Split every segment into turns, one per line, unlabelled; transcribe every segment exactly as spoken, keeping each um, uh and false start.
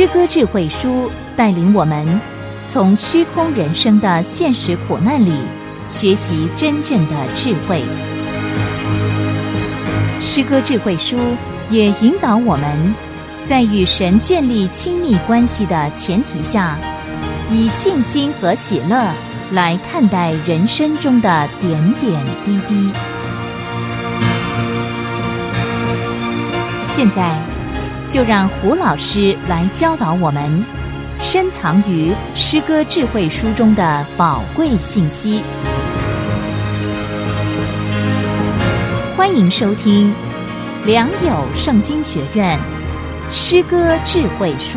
诗歌智慧书带领我们从虚空人生的现实苦难里学习真正的智慧。诗歌智慧书也引导我们在与神建立亲密关系的前提下，以信心和喜乐来看待人生中的点点滴滴。现在就让胡老师来教导我们深藏于诗歌智慧书中的宝贵信息。欢迎收听良友圣经学院诗歌智慧书。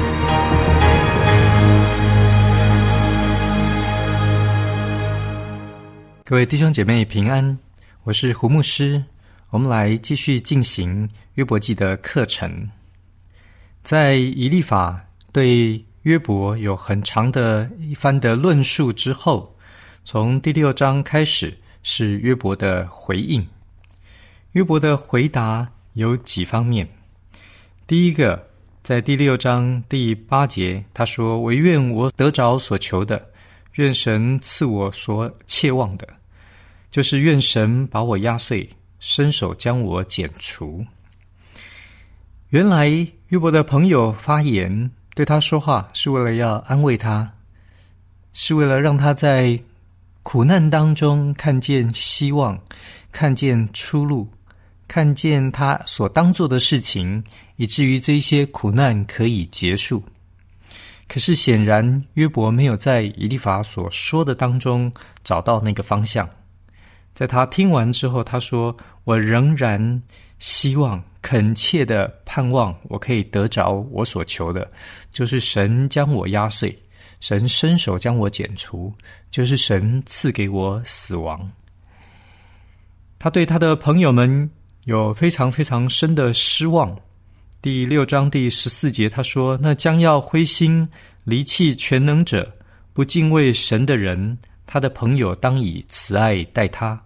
各位弟兄姐妹平安，我是胡牧师。我们来继续进行约伯记的课程。在以利法对约伯有很长的一番的论述之后，从第六章开始是约伯的回应。约伯的回答有几方面。第一个，在第六章第八节，他说：惟愿我得着所求的，愿神赐我所切望的，就是愿神把我压碎，伸手将我剪除。原来约伯的朋友发言对他说话，是为了要安慰他，是为了让他在苦难当中看见希望，看见出路，看见他所当做的事情，以至于这些苦难可以结束。可是显然约伯没有在以利法所说的当中找到那个方向。在他听完之后，他说：我仍然希望恳切的盼望我可以得着我所求的，就是神将我压碎，神伸手将我剪除，就是神赐给我死亡。他对他的朋友们有非常非常深的失望。第六章第十四节他说：那将要灰心离弃全能者，不敬畏神的人，他的朋友当以慈爱待他。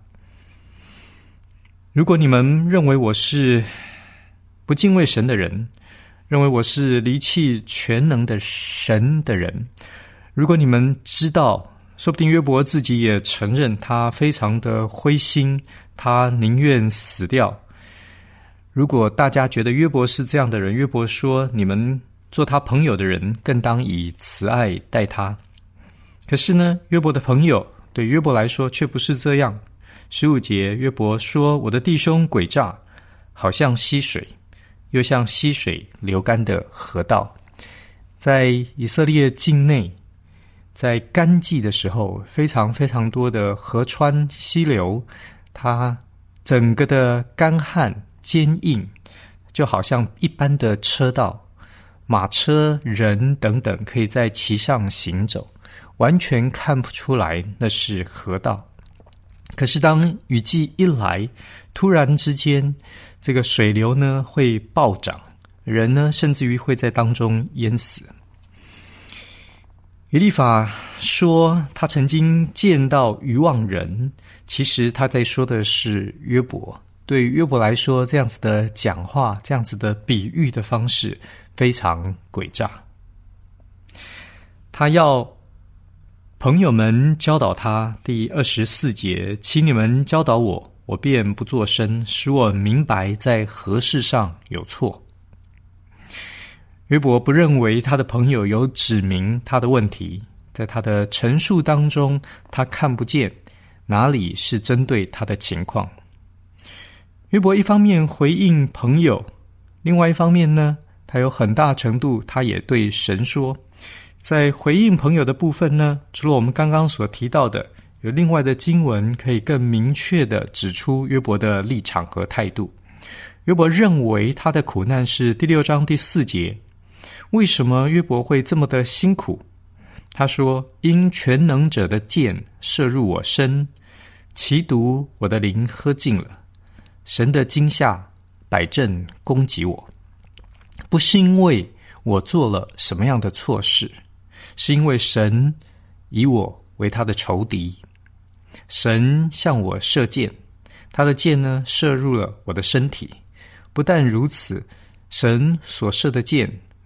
如果你们认为我是不敬畏神的人，认为我是离弃全能的神的人，如果你们知道，说不定约伯自己也承认他非常的灰心，他宁愿死掉。如果大家觉得约伯是这样的人，约伯说：你们做他朋友的人更当以慈爱待他。可是呢，约伯的朋友对约伯来说却不是这样。十五节，约伯说：我的弟兄诡诈，好像溪水，又像溪水流干的河道。在以色列境内，在干季的时候，非常非常多的河川溪流，它整个的干旱坚硬，就好像一般的车道，马车人等等可以在其上行走，完全看不出来那是河道。可是当雨季一来，突然之间这个水流呢会暴涨，人呢甚至于会在当中淹死。以利法说他曾经见到愚妄人，其实他在说的是约伯。对于约伯来说，这样子的讲话，这样子的比喻的方式非常诡诈。他要朋友们教导他，第二十四节，请你们教导我，我便不作声，使我明白在何事上有错。约伯不认为他的朋友有指明他的问题，在他的陈述当中，他看不见哪里是针对他的情况。约伯一方面回应朋友，另外一方面呢，他有很大程度他也对神说。在回应朋友的部分呢，除了我们刚刚所提到的，有另外的经文可以更明确地指出约伯的立场和态度。约伯认为他的苦难是第六章第四节。为什么约伯会这么的辛苦？他说：因全能者的箭射入我身，其毒我的灵喝尽了。神的惊吓摆阵攻击我，不是因为我做了什么样的错事，是因为神以我为他的仇敌。神向我射箭，他的箭呢射入了我的身体。不但如此，神所射的箭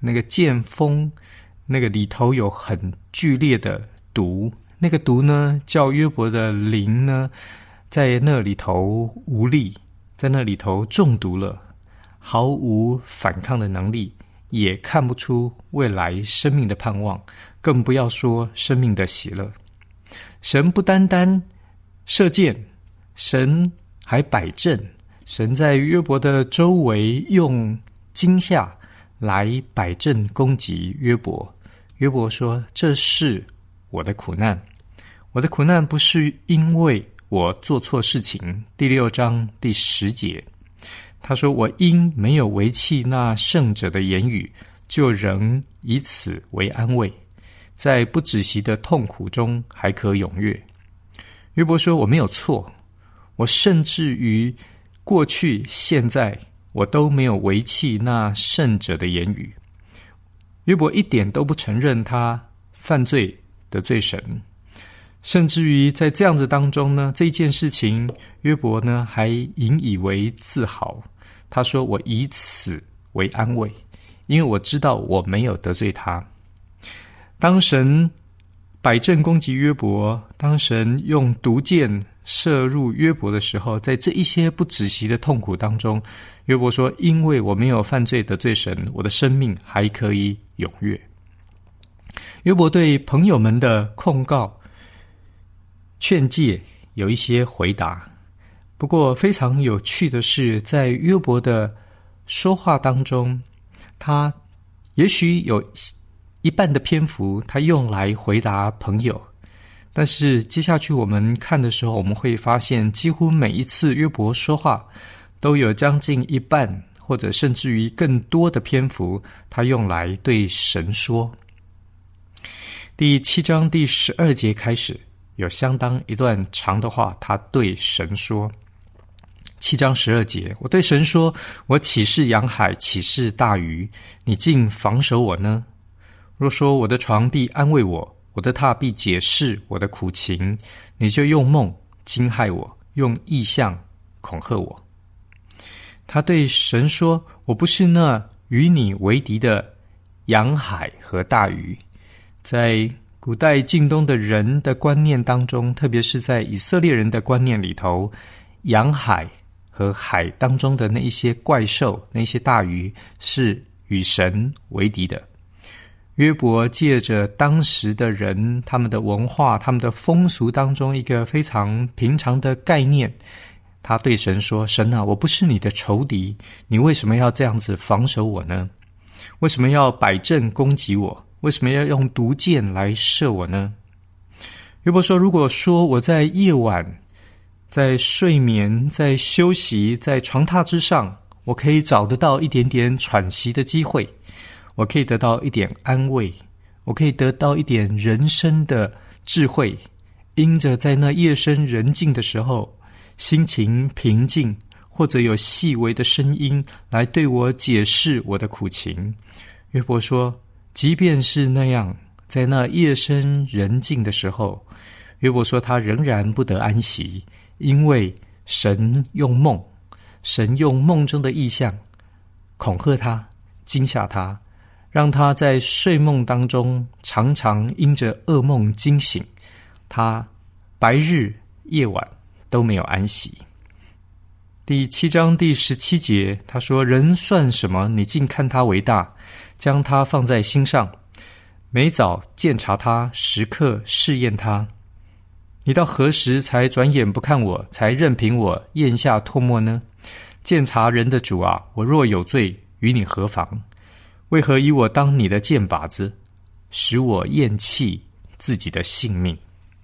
那个剑锋，那个里头有很剧烈的毒，那个毒呢，叫约伯的灵呢，在那里头无力，在那里头中毒了，毫无反抗的能力，也看不出未来生命的盼望，更不要说生命的喜乐。神不单单射箭，神还摆阵，神在约伯的周围用惊吓来摆阵攻击约伯。约伯说，这是我的苦难，我的苦难不是因为我做错事情。第六章第十节，他说，我因没有违弃那圣者的言语，就仍以此为安慰，在不止息的痛苦中还可踊跃。约伯说，我没有错，我甚至于过去现在我都没有违弃那圣者的言语。约伯一点都不承认他犯罪得罪神，甚至于在这样子当中呢，这一件事情约伯呢还引以为自豪。他说，我以此为安慰，因为我知道我没有得罪他。当神摆阵攻击约伯，当神用毒箭射入约伯的时候，在这一些不止息的痛苦当中，约伯说，因为我没有犯罪得罪神，我的生命还可以踊跃。约伯对朋友们的控告劝诫有一些回答，不过非常有趣的是，在约伯的说话当中，他也许有一半的篇幅他用来回答朋友，但是接下去我们看的时候，我们会发现几乎每一次约伯说话都有将近一半或者甚至于更多的篇幅他用来对神说。第七章第十二节开始有相当一段长的话他对神说。七章十二节，我对神说，我岂是洋海，岂是大鱼，你竟防守我呢？若说我的床必安慰我，我的榻必解释我的苦情，你就用梦惊骇我，用异象恐吓我。他对神说，我不是那与你为敌的洋海和大鱼。在古代近东的人的观念当中，特别是在以色列人的观念里头，洋海和海当中的那一些怪兽，那些大鱼是与神为敌的。约伯借着当时的人他们的文化他们的风俗当中一个非常平常的概念，他对神说，神啊，我不是你的仇敌，你为什么要这样子防守我呢？为什么要摆阵攻击我？为什么要用毒箭来射我呢？约伯说，如果说我在夜晚在睡眠在休息在床榻之上，我可以找得到一点点喘息的机会，我可以得到一点安慰，我可以得到一点人生的智慧，因着在那夜深人静的时候，心情平静，或者有细微的声音来对我解释我的苦情。约伯说，即便是那样，在那夜深人静的时候，约伯说他仍然不得安息，因为神用梦，神用梦中的异象恐吓他，惊吓他，让他在睡梦当中常常因着噩梦惊醒，他白日夜晚都没有安息。第七章第十七节，他说，人算什么，你竟看他为大，将他放在心上，每早鉴察他，时刻试验他。你到何时才转眼不看我，才任凭我咽下唾沫呢？鉴察人的主啊，我若有罪，与你何妨？为何以我当你的箭靶子，使我厌弃自己的性命？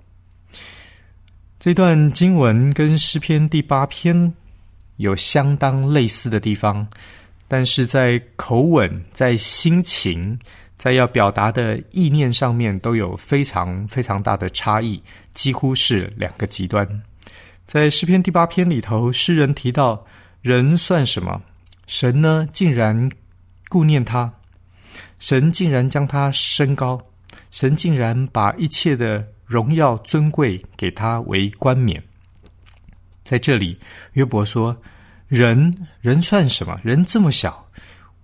这段经文跟诗篇第八篇有相当类似的地方，但是在口吻，在心情，在要表达的意念上面都有非常非常大的差异，几乎是两个极端。在诗篇第八篇里头，诗人提到人算什么，神呢竟然顾念他，神竟然将他升高，神竟然把一切的荣耀尊贵给他为冠冕。在这里约伯说，人人算什么？人这么小，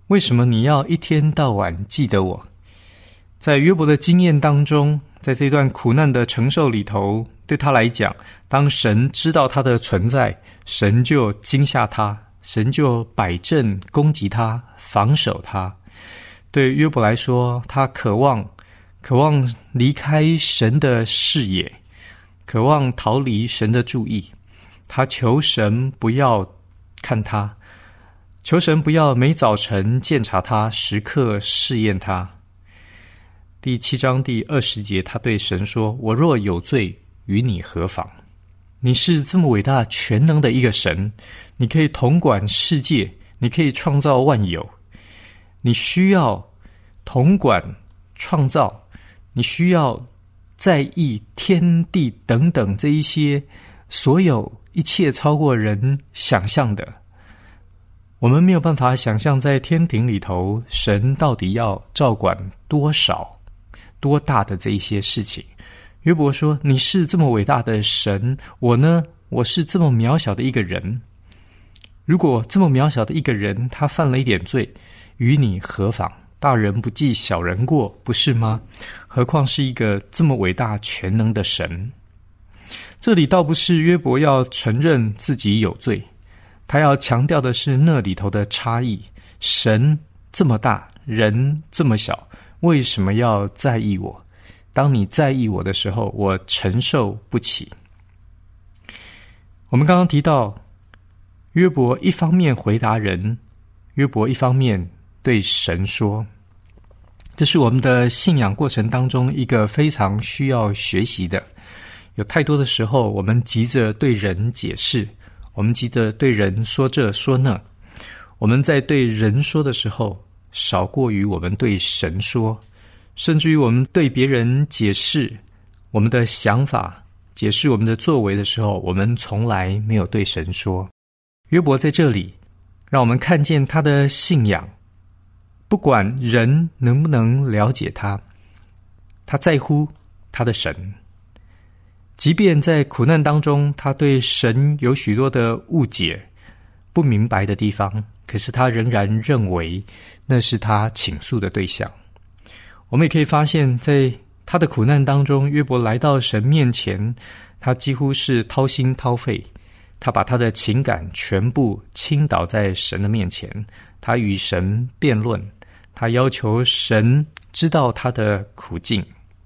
为什么你要一天到晚记得我？在约伯的经验当中，在这段苦难的承受里头，对他来讲，当神知道他的存在，神就惊吓他，神就摆阵攻击他，防守他。对约伯来说，他渴望渴望离开神的视野，渴望逃离神的注意，他求神不要看他，求神不要每早晨鉴察他，时刻试验他。第七章第二十节，他对神说：我若有罪，与你何妨？你是这么伟大全能的一个神，你可以统管世界，你可以创造万有，你需要统管创造，你需要在意天地等等这一些所有一切超过人想象的。我们没有办法想象在天庭里头，神到底要照管多少多大的这一些事情。约伯说，你是这么伟大的神，我呢，我是这么渺小的一个人。如果这么渺小的一个人，他犯了一点罪，与你何妨？大人不计小人过，不是吗？何况是一个这么伟大全能的神。这里倒不是约伯要承认自己有罪，他要强调的是那里头的差异。神这么大，人这么小，为什么要在意我？当你在意我的时候，我承受不起。我们刚刚提到，约伯一方面回答人，约伯一方面对神说，这是我们的信仰过程当中一个非常需要学习的。有太多的时候，我们急着对人解释，我们急着对人说这说那，我们在对人说的时候，少过于我们对神说，甚至于我们对别人解释我们的想法，解释我们的作为的时候，我们从来没有对神说。约伯在这里让我们看见他的信仰，不管人能不能了解他，他在乎他的神。即便在苦难当中，他对神有许多的误解，不明白的地方，可是他仍然认为那是他倾诉的对象。我们也可以发现，在他的苦难当中，约伯来到神面前，他几乎是掏心掏肺，他把他的情感全部倾倒在神的面前，他与神辩论，他要求神知道他的苦境。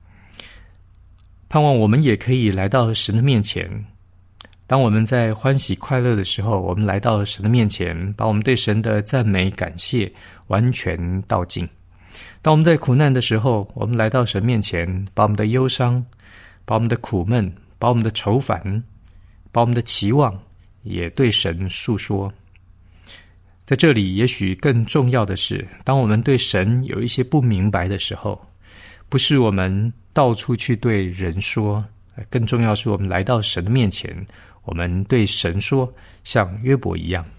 盼望我们也可以来到神的面前，当我们在欢喜快乐的时候，我们来到神的面前，把我们对神的赞美感谢完全道尽。当我们在苦难的时候，我们来到神面前，把我们的忧伤，把我们的苦闷，把我们的愁烦，把我们的期望也对神诉说。在这里也许更重要的是，当我们对神有一些不明白的时候，不是我们到处去对人说，更重要是我们来到神的面前，我们对神说，像约伯一样。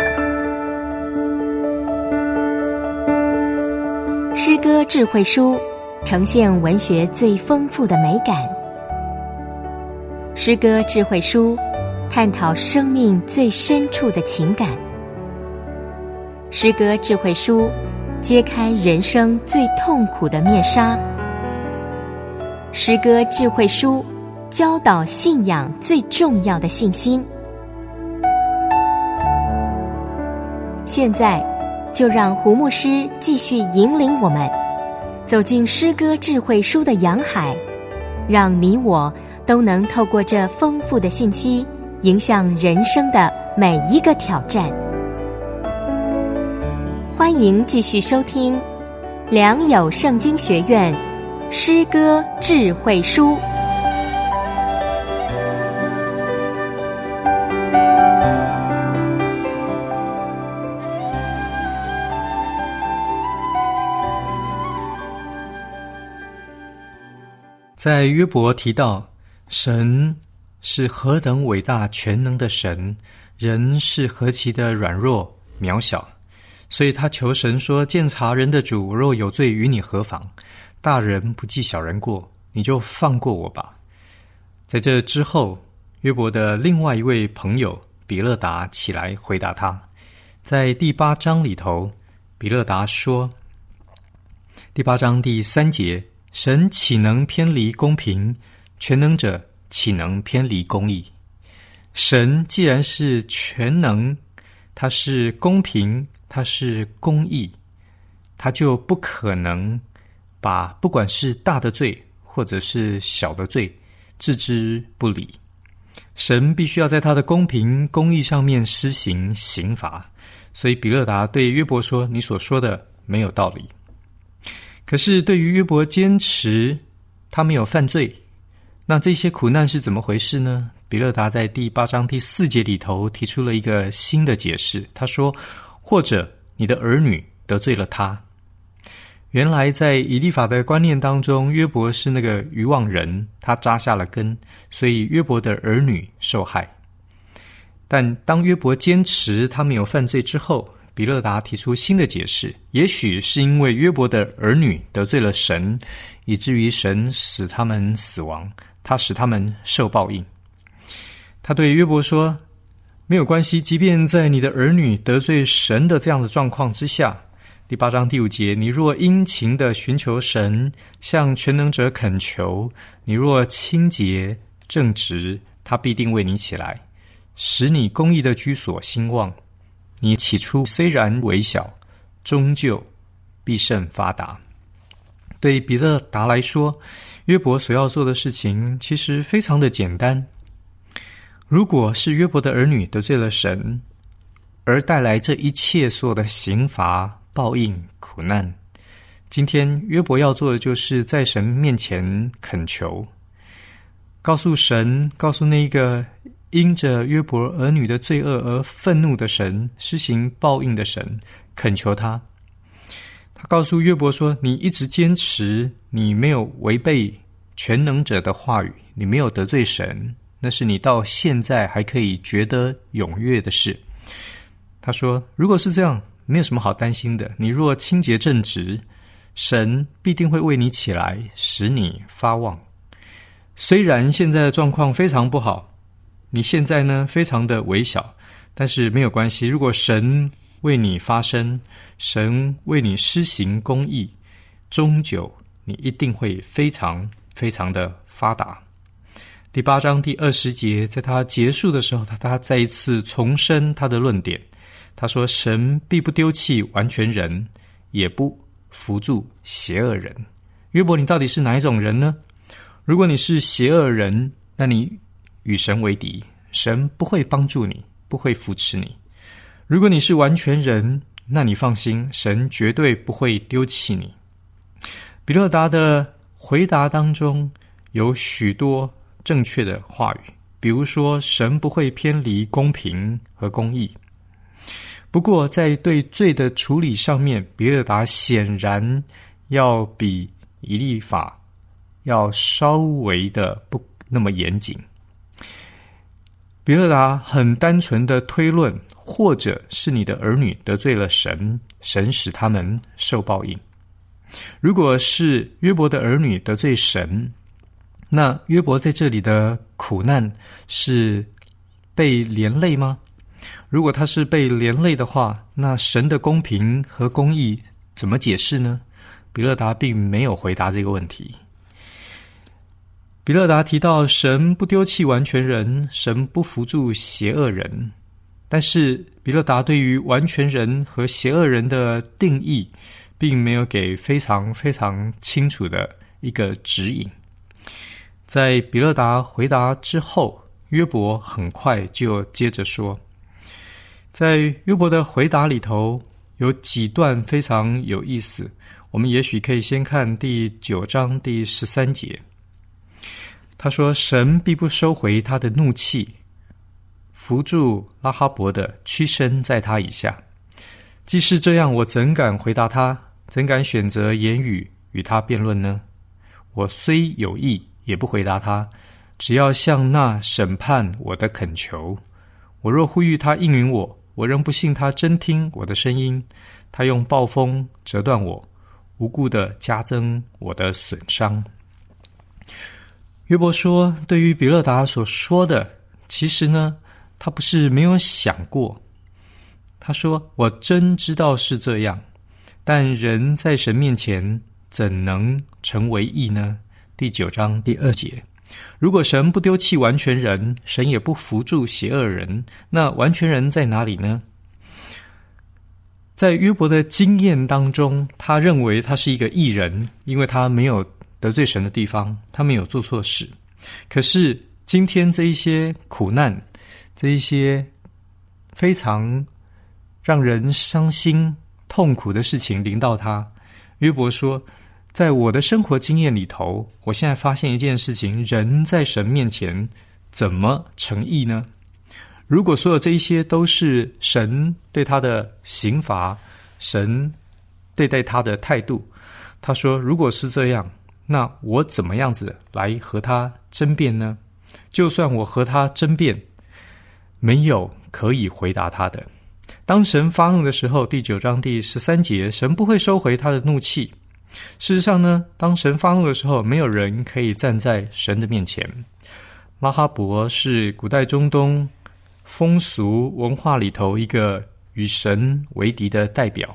诗歌智慧书呈现文学最丰富的美感。诗歌智慧书探讨生命最深处的情感。诗歌智慧书揭开人生最痛苦的面纱。诗歌智慧书教导信仰最重要的信心。现在就让胡牧师继续引领我们走进诗歌智慧书的洋海，让你我都能透过这丰富的信息，迎向人生的每一个挑战。欢迎继续收听良友圣经学院诗歌智慧书。
在约伯提到神是何等伟大全能的神，人是何其的软弱渺小，所以他求神说，鉴察人的主，若有罪，与你何妨？大人不计小人过，你就放过我吧。在这之后，约伯的另外一位朋友比勒达起来回答他。在第八章里头， 比勒达说，第八章第三节，神岂能偏离公平？全能者岂能偏离公义？神既然是全能，他是公平，他是公义，他就不可能把不管是大的罪或者是小的罪置之不理。神必须要在他的公平公义上面施行刑罚，所以比勒达对约伯说，你所说的没有道理。可是对于约伯坚持他没有犯罪，那这些苦难是怎么回事呢？比勒达在第八章第四节里头提出了一个新的解释，他说，或者你的儿女得罪了他。原来在以利法的观念当中，约伯是那个愚妄人，他扎下了根，所以约伯的儿女受害。但当约伯坚持他没有犯罪之后，比勒达提出新的解释，也许是因为约伯的儿女得罪了神，以至于神使他们死亡，他使他们受报应。他对约伯说，没有关系，即便在你的儿女得罪神的这样的状况之下，第八章第五节，你若殷勤地寻求神，向全能者恳求，你若清洁正直，他必定为你起来，使你公义的居所兴旺。你起初虽然微小，终究必甚发达。对比勒达来说，约伯所要做的事情其实非常的简单。如果是约伯的儿女得罪了神，而带来这一切所有的刑罚、报应、苦难，今天约伯要做的就是在神面前恳求，告诉神，告诉那个因着约伯儿女的罪恶而愤怒的神，施行报应的神，恳求他。他告诉约伯说，你一直坚持，你没有违背全能者的话语，你没有得罪神，那是你到现在还可以觉得踊跃的事。他说，如果是这样，没有什么好担心的，你若清洁正直，神必定会为你起来，使你发旺。虽然现在的状况非常不好，你现在呢非常的微小，但是没有关系，如果神为你发声，神为你施行公义，终究你一定会非常非常的发达。第八章第二十节，在他结束的时候，他他再一次重申他的论点。他说，神必不丢弃完全人，也不扶助邪恶人。约伯，你到底是哪一种人呢？如果你是邪恶人，那你与神为敌，神不会帮助你，不会扶持你。如果你是完全人，那你放心，神绝对不会丢弃你。比勒达的回答当中有许多正确的话语，比如说，神不会偏离公平和公义。不过在对罪的处理上面，比勒达显然要比以利法要稍微的不那么严谨。比勒达很单纯的推论，或者是你的儿女得罪了神，神使他们受报应。如果是约伯的儿女得罪神，那约伯在这里的苦难是被连累吗？如果他是被连累的话，那神的公平和公义怎么解释呢？比勒达并没有回答这个问题。比勒达提到神不丢弃完全人，神不扶助邪恶人，但是比勒达对于完全人和邪恶人的定义并没有给非常非常清楚的一个指引。在比勒达回答之后，约伯很快就接着说，在约伯的回答里头有几段非常有意思，我们也许可以先看第九章第十三节。他说，神必不收回他的怒气，扶助拉哈伯的屈身在他以下。既是这样，我怎敢回答他？怎敢选择言语与他辩论呢？我虽有意，也不回答他，只要向那审判我的恳求。我若呼吁他应允我，我仍不信他真听我的声音。他用暴风折断我，无故的加增我的损伤。约伯说，对于比勒达所说的，其实呢，他不是没有想过。他说，我真知道是这样， 但人在神面前怎能成为义呢？第九章第二节，如果神不丢弃完全人，神也不扶助邪恶人，那完全人在哪里呢？在约伯的经验当中，他认为他是一个义人，因为他没有得罪神的地方，他没有做错事。可是今天这一些苦难，这一些非常让人伤心痛苦的事情临到他，约伯说，在我的生活经验里头，我现在发现一件事情，人在神面前怎么成义呢？如果所有这一些都是神对他的刑罚，神对待他的态度，他说如果是这样，那我怎么样子来和他争辩呢？就算我和他争辩，没有可以回答他的。当神发怒的时候，第九章第十三节，神不会收回他的怒气。事实上呢，当神发怒的时候，没有人可以站在神的面前。拉哈伯是古代中东风俗文化里头一个与神为敌的代表。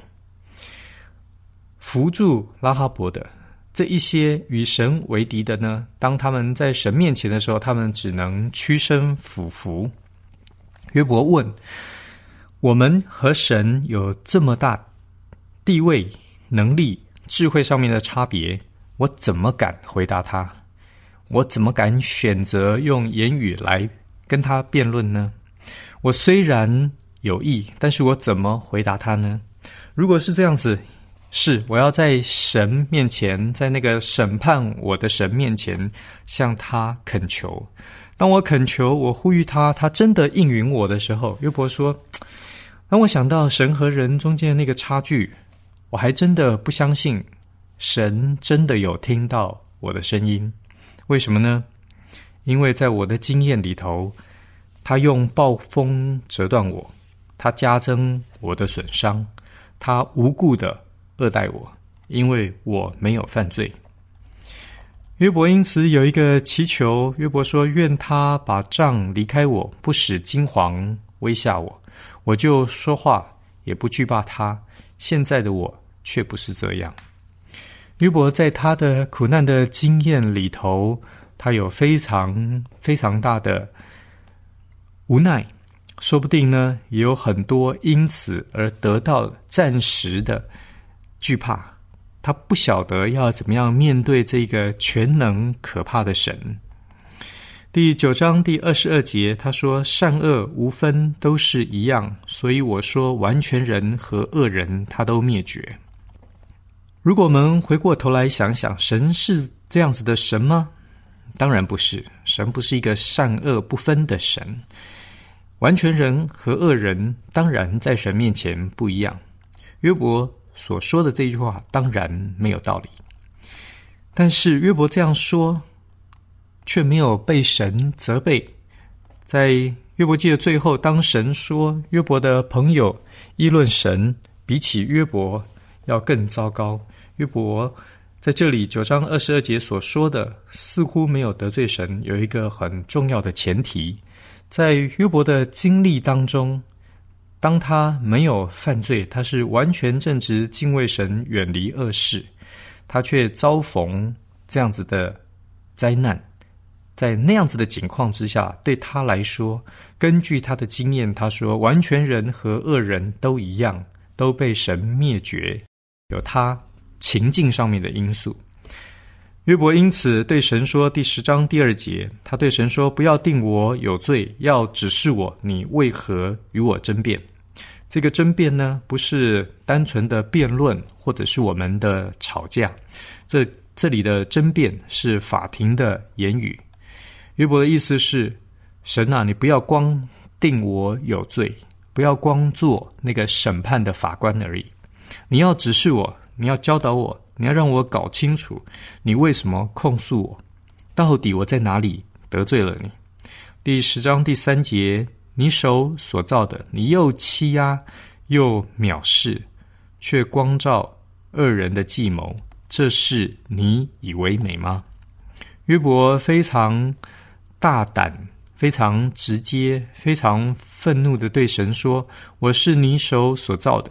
扶助拉哈伯的这一些与神为敌的呢，当他们在神面前的时候，他们只能屈身俯伏。约伯问，我们和神有这么大地位、能力、智慧上面的差别，我怎么敢回答他？我怎么敢选择用言语来跟他辩论呢？我虽然有意，但是我怎么回答他呢？如果是这样子，是我要在神面前，在那个审判我的神面前向他恳求。当我恳求，我呼吁他，他真的应允我的时候，约伯说，当我想到神和人中间的那个差距，我还真的不相信神真的有听到我的声音。为什么呢？因为在我的经验里头，他用暴风折断我，他加增我的损伤，他无故的恶待我，因为我没有犯罪。约伯因此有一个祈求，约伯说，愿他把杖离开我，不使金黄威吓我，我就说话也不惧怕他。现在的我却不是这样。约伯在他的苦难的经验里头，他有非常非常大的无奈，说不定呢也有很多因此而得到暂时的惧怕，他不晓得要怎么样面对这个全能可怕的神。第九章第二十二节，他说，善恶无分，都是一样，所以我说完全人和恶人他都灭绝。如果我们回过头来想想，神是这样子的神吗？当然不是，神不是一个善恶不分的神。完全人和恶人当然在神面前不一样。约伯所说的这句话当然没有道理，但是约伯这样说却没有被神责备。在约伯记的最后，当神说约伯的朋友议论神比起约伯要更糟糕，约伯在这里九章二十二节所说的似乎没有得罪神，有一个很重要的前提。在约伯的经历当中，当他没有犯罪，他是完全正直敬畏神，远离恶事，他却遭逢这样子的灾难。在那样子的情况之下，对他来说，根据他的经验，他说完全人和恶人都一样，都被神灭绝，有他情境上面的因素。约伯因此对神说，第十章第二节，他对神说，不要定我有罪，要指示我你为何与我争辩。这个争辩呢，不是单纯的辩论，或者是我们的吵架，这这里的争辩是法庭的言语。约伯的意思是，神啊，你不要光定我有罪，不要光做那个审判的法官而已，你要指示我，你要教导我，你要让我搞清楚你为什么控诉我，到底我在哪里得罪了你。第十章第三节，你手所造的，你又欺压又藐视，却光照恶人的计谋，这是你以为美吗？约伯非常大胆，非常直接，非常愤怒地对神说，我是你手所造的，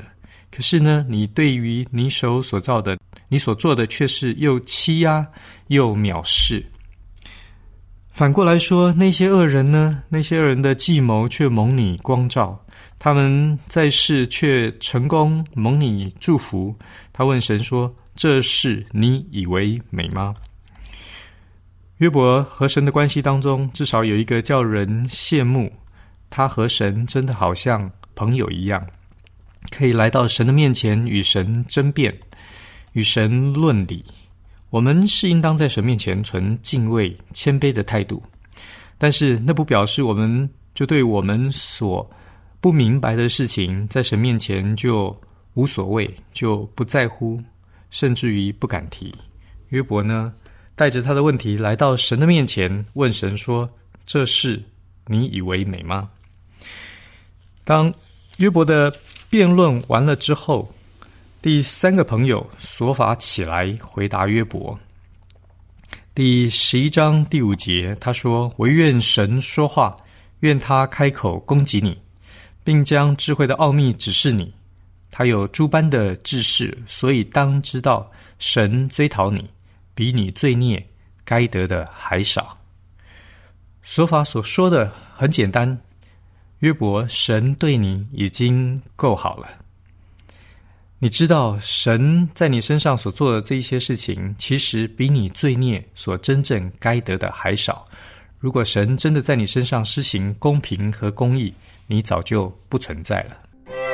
可是呢，你对于你手所造的，你所做的却是又欺压又藐视。反过来说，那些恶人呢？那些恶人的计谋却蒙你光照，他们在世却成功，蒙你祝福。他问神说：“这事你以为美吗？”约伯和神的关系当中，至少有一个叫人羡慕，他和神真的好像朋友一样，可以来到神的面前与神争辩，与神论理。我们是应当在神面前存敬畏谦卑的态度，但是那不表示我们就对我们所不明白的事情在神面前就无所谓，就不在乎，甚至于不敢提。约伯呢，带着他的问题来到神的面前，问神说：“这事你以为美吗？”当约伯的辩论完了之后，第三个朋友所法起来回答约伯。第十一章第五节，他说：“惟愿神说话，愿他开口攻击你，并将智慧的奥秘指示你。他有诸般的知识，所以当知道，神追讨你，比你罪孽该得的还少。”所法所说的很简单，约伯，神对你已经够好了。你知道神在你身上所做的这一些事情，其实比你罪孽所真正该得的还少。如果神真的在你身上施行公平和公义，你早就不存在了。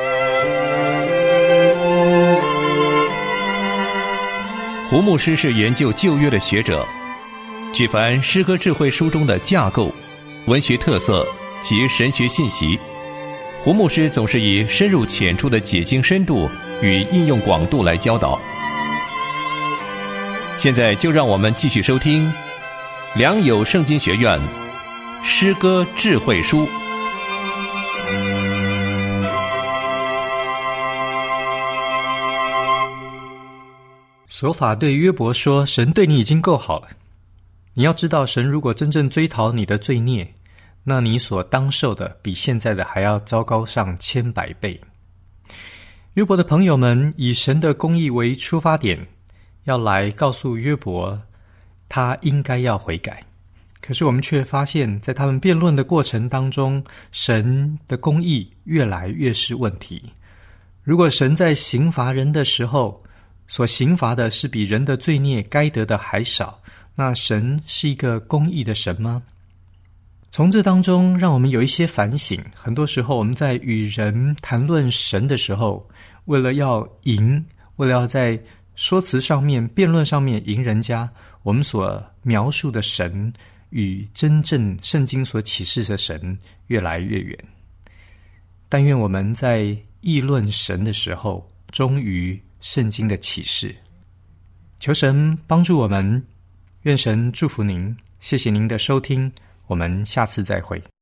胡牧师是研究旧约的学者，举凡诗歌智慧书中的架构、文学特色及神学信息，胡牧师总是以深入浅出的解经深度与应用广度来教导。现在就让我们继续收听良友圣经学院诗歌智慧书。
所法对约伯说：“神对你已经够好了。你要知道，神如果真正追讨你的罪孽，那你所当受的比现在的还要糟糕上千百倍。”约伯的朋友们以神的公义为出发点，要来告诉约伯他应该要悔改。可是我们却发现，在他们辩论的过程当中，神的公义越来越是问题。如果神在刑罚人的时候所刑罚的是比人的罪孽该得的还少，那神是一个公义的神吗？从这当中让我们有一些反省。很多时候我们在与人谈论神的时候，为了要赢，为了要在说辞上面、辩论上面赢人家，我们所描述的神与真正圣经所启示的神越来越远。但愿我们在议论神的时候忠于圣经的启示。求神帮助我们，愿神祝福您。谢谢您的收听，我们下次再会。